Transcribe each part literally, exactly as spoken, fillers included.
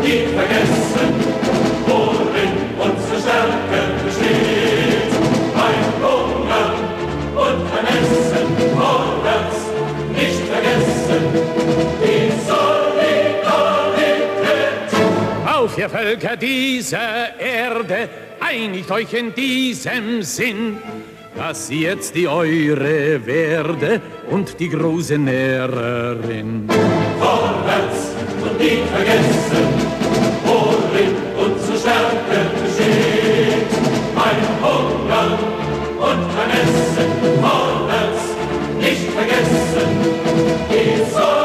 nie vergessen, worin unsere Stärke besteht. Ein Hunger und ein Essen vorwärts, nicht vergessen, die Solidarität. Auf, ihr Völker dieser Erde, einigt euch in diesem Sinn, dass sie jetzt die eure werde und die große Nährerin. Vorwärts und nie vergessen, worin unsere Stärke besteht. Ein Hunger und ein Essen, vorwärts, nicht vergessen, die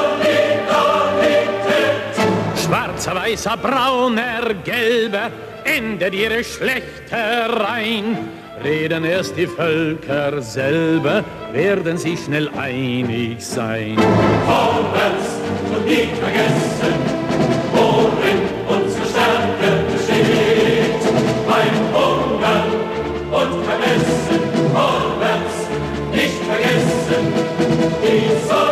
Solidarität. Schwarzer, weißer, brauner, gelber, endet ihre Schlechtereien. Reden erst die Völker selber, werden sie schnell einig sein. Vorwärts und nie vergessen, worin unsere Stärke besteht. Beim Hunger und beim Essen, vorwärts, nicht vergessen, die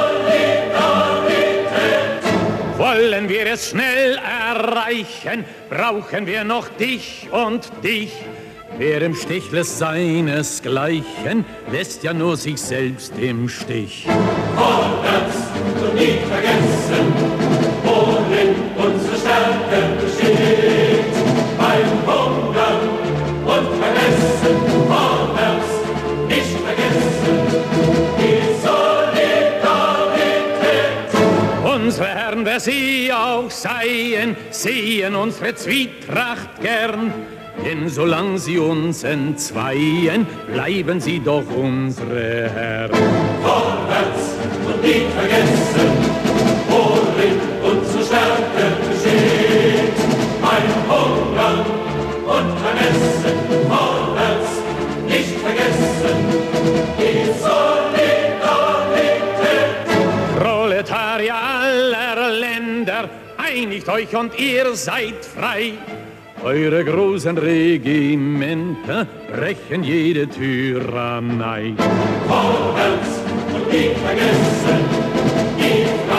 Solidarität. Wollen wir es schnell erreichen, brauchen wir noch dich und dich. Wer im Stich lässt seinesgleichen, lässt ja nur sich selbst im Stich. Vorwärts und nie vergessen, worin unsere Stärke besteht. Beim Hunger und beim Essen, vorwärts, nicht vergessen, die Solidarität. Unsere Herren, wer sie auch seien, sehen unsere Zwietracht gern. Denn solang sie uns entzweien, bleiben sie doch unsere Herren. Vorwärts und nie vergessen, worin unsere Stärke besteht. Ein Hunger und ein Essen, vorwärts, nicht vergessen, die Solidarität. Proletarier aller Länder, einigt euch und ihr seid frei. Eure großen Regimenter brechen jede Tyrannei. Vorwärts und nie vergessen, die Freiheit.